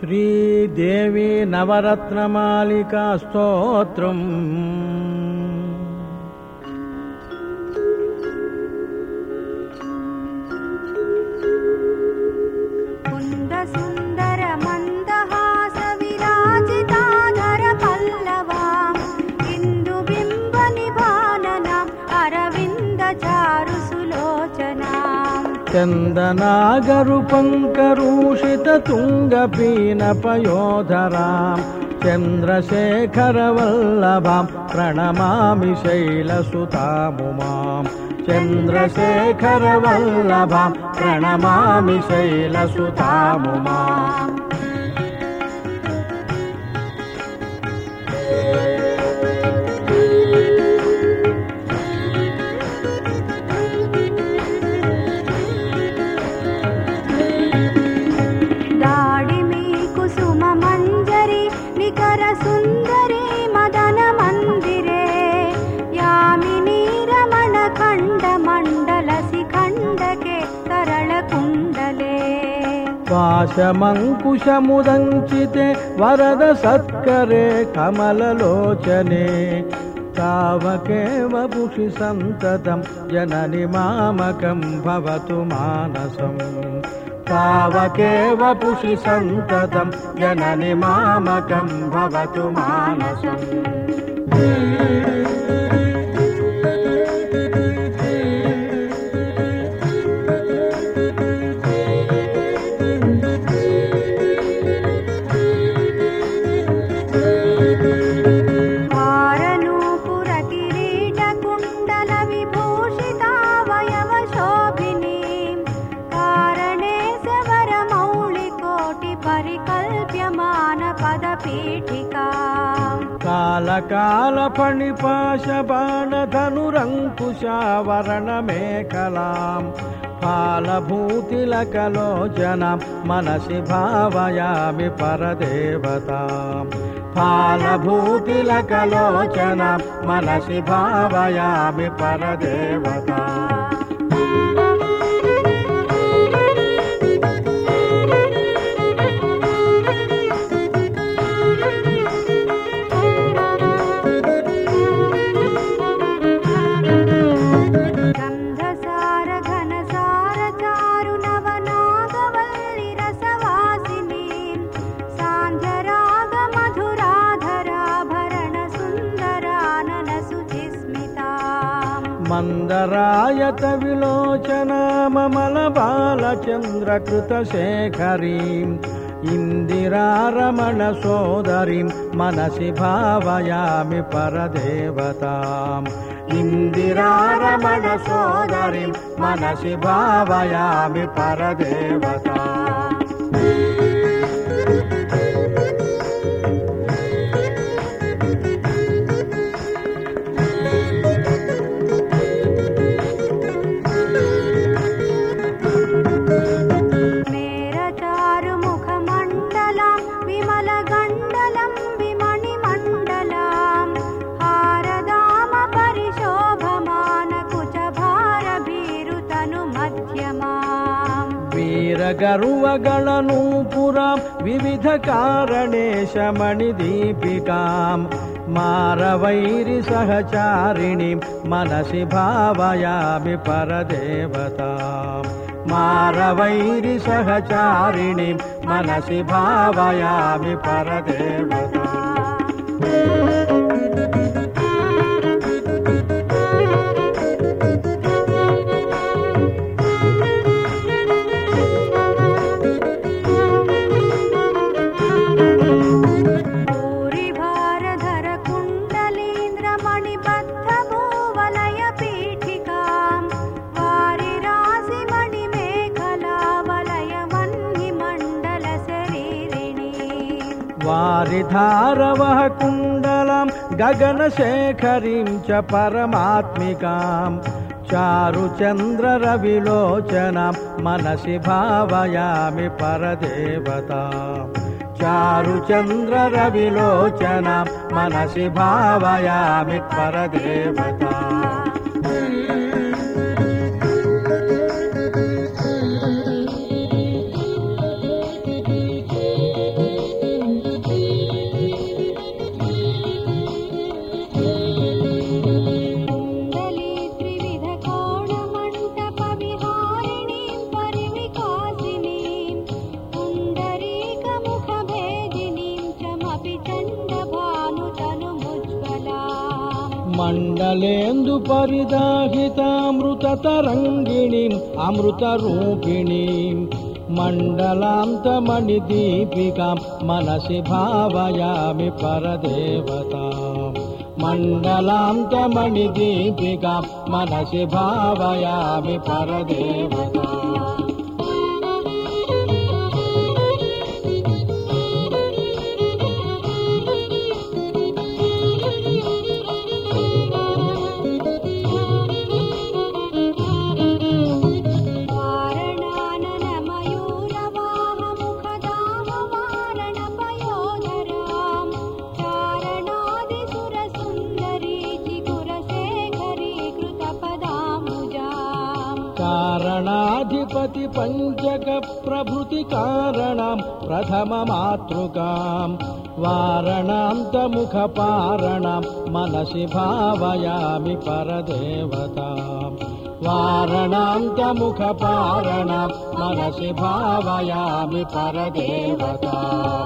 श्रीदेवी नवरत्नमालिका स्तोत्रम्। कुन्दसुन्दर मन्दहास विराजिताधर पल्लवाम् इन्दुबिम्ब निभाननाम् अरविन्द चारु सुलोचनाम् चन्दनागरुपङ्करूषित तुङ्गपीनपयोधराम् चन्द्रशेखरवल्लभां प्रणमामि शैलसुतामुमाम् चन्द्रशेखरवल्लभां प्रणमामि शैलसुतामुमाम्। सुन्दरी मदन मंदिरे यामिनी रमण खंड मंडल शिखंडके तरल कुंडले पाशमंकुशमुदंचिते वरद सत्करे कमललोचने तावके वपुषि संततं जननि मामकं भवतु मानसम् तावके वपुषि संततं जननि मामकं भवतु मानसम्। कालकालफणिपाशबाणधनुरङ्कुशावरणमेखलां फालभूतिलकलोचनां मनसि भावयामि परदेवतां फालभूतिलकलोचनां मनसि भावयामि परदेवताम्। मन्दरायत विलोचनामलबालचन्द्रकृतशेखरीम् इन्दिरारमणसोदरीं मनसि भावयामि परदेवताम् इन्दिरारमणसोदरीं मनसि भावयामि परदेवताम्। वीरगर्वगणनूपुरां विविध कारणेशमणिदीपिकां मारवैरिसहचारिणीं मनसि भावयामि परदेवतां मारवैरिसहचारिणीं मनसि भावयामि परदेवताम्। वारिधारवः कुण्डलां गगनशेखरीं च परमात्मिकां चारुचन्द्ररविलोचनां मनसि भावयामि परदेवतां चारुचन्द्ररविलोचनां मनसि भावयामि परदेवताम्। మండలేందు పరిదాహితామృతతరంగిణీం అమృతరూపిణీం మండలాంతమణిదీపికాం మనసి భావయామి పరదేవతాం మండలాంతమణిదీపికాం మనసి భావయామి పరదేవతాం కారణాధిపతి పంచక ప్రభృతి కారణం ప్రథమ మాతృకాం వారణాంతముఖ పారణం మనసి భావయామి పరదేవతాం వారణాంతముఖ పారణం మనసి భావయామి పరదేవతాం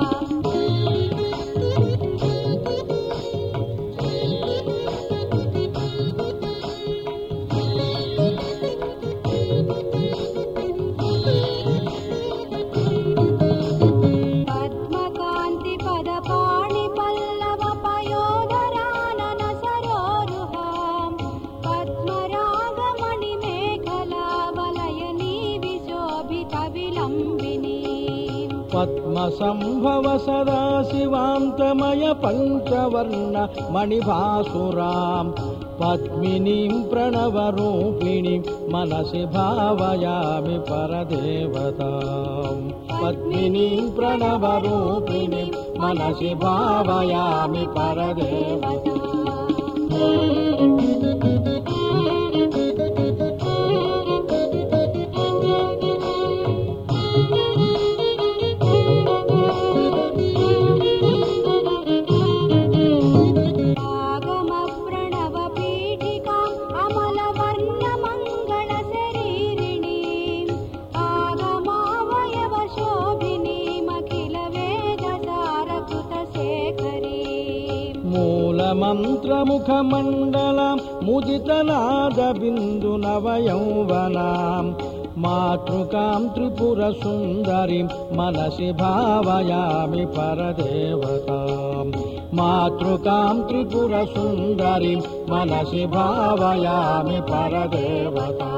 పద్మసంభవ సదాశివాంతమయ పంచవర్ణ మణిభాసురాం పద్మినీం ప్రణవరూపిణీం మనసి భావయామి పరదేవతాం పద్మినీం ప్రణవరూపిణీం మనసి భావయామి పరదేవతాం మంత్రముఖమండలం ముదితనాద బిందు నవయౌవనాం మాతృకాం త్రిపుర సుందరీం మనసి భావయామి పరదేవతాం మాతృకాం త్రిపుర సుందరీం మనసి భావయామి పరదేవతాం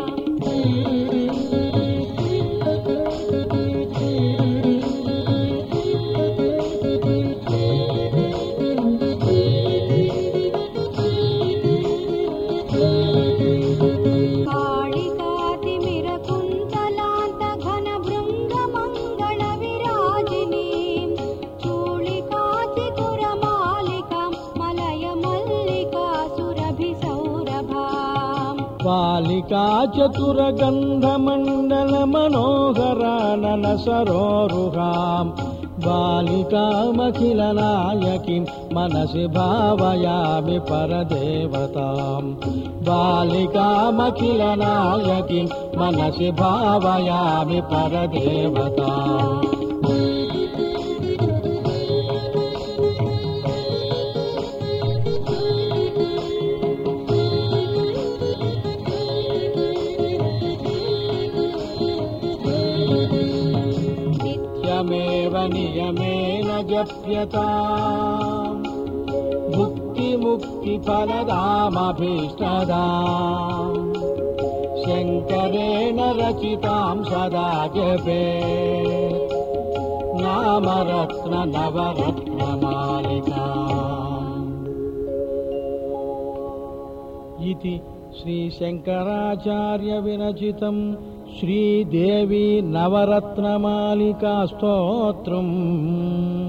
బాలికా చతురగంధమండల మనోహరానన సరోరుహాం బాలికామఖిల నాయకీం మనసి భావయామి పరదేవతాం బాలికామఖిల నాయకీం మనసి భావయామి పరదేవతాం నియమేన జప్యతాం భుక్తి ముక్తి ఫలదామభీష్టదాం శంకరేణ రచితాం సదా జపే నామరత్న నవరత్నమాలికాం. ఇది శ్రీ శంకరాచార్య విరచితం శ్రీదేవి నవరత్నమాలికా స్తోత్రం.